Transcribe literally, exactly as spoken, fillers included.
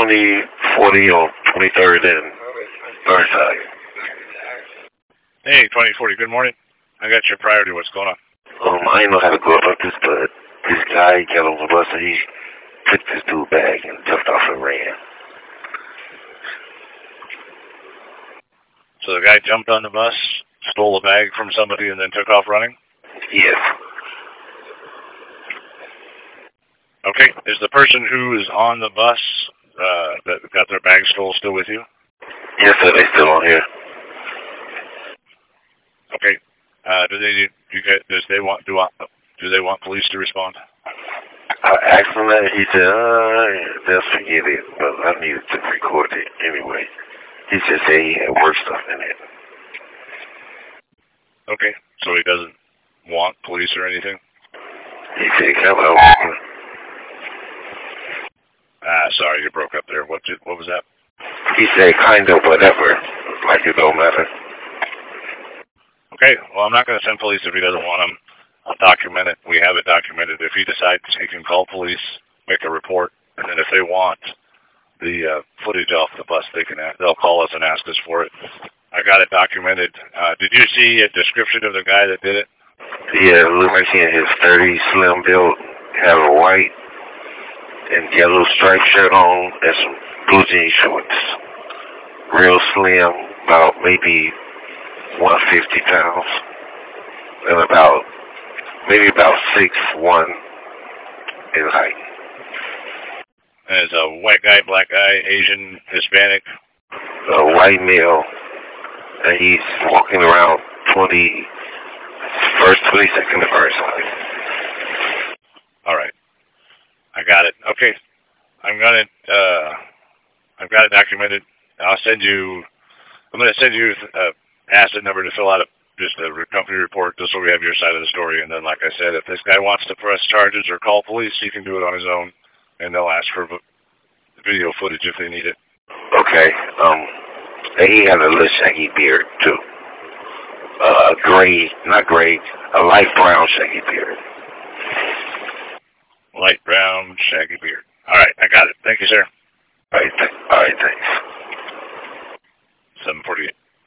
twenty forty on twenty-third and Burnside. Hey, twenty forty, good morning. I got your priority. What's going on? Um, I didn't know how to go about this, but this guy got on the bus and he took this dude bag and jumped off and ran. So the guy jumped on the bus, stole a bag from somebody, and then took off running? Yes. Okay. Is the person who is on the bus uh, that got their bag stole still with you? Yes, sir. They still on here. Okay. Uh, do they do you get, does they want do want do they want police to respond? I asked him that. He said, uh, they'll forget it, but I needed to record it anyway. He just said he had work stuff in it. Okay. So he doesn't want police or anything? He said, hello. Ah, sorry, you broke up there. What did, what was that? He said, kind of, whatever. Like it don't matter. Okay, well, I'm not going to send police if he doesn't want them. I'll document it. We have it documented. If he decides he can call police, make a report, and then if they want the uh, footage off the bus, they can. They'll call us and ask us for it. I got it documented. Uh, did you see a description of the guy that did it? Yeah, it looked like he had his sturdy, slim build, had a white and yellow striped shirt on, and some blue jean shorts. Real slim, about maybe one hundred fifty pounds, and about maybe about six one in height. And it's a white guy, black guy, Asian, Hispanic? A white male, and he's walking around twenty-first, twenty-second of our side. All right. I got it. Okay. I'm going to, uh, I've got it documented. I'll send you, I'm going to send you a asset number to fill out a, just a company report just so we have your side of the story. And then, like I said, if this guy wants to press charges or call police, he can do it on his own, and they'll ask for video footage if they need it. Okay. Um, and he had a little shaggy beard, too. Uh, gray, not gray, a light brown shaggy beard. Light brown shaggy beard. All right, I got it. Thank you, sir. All right, th- all right, thanks. seven forty-eight.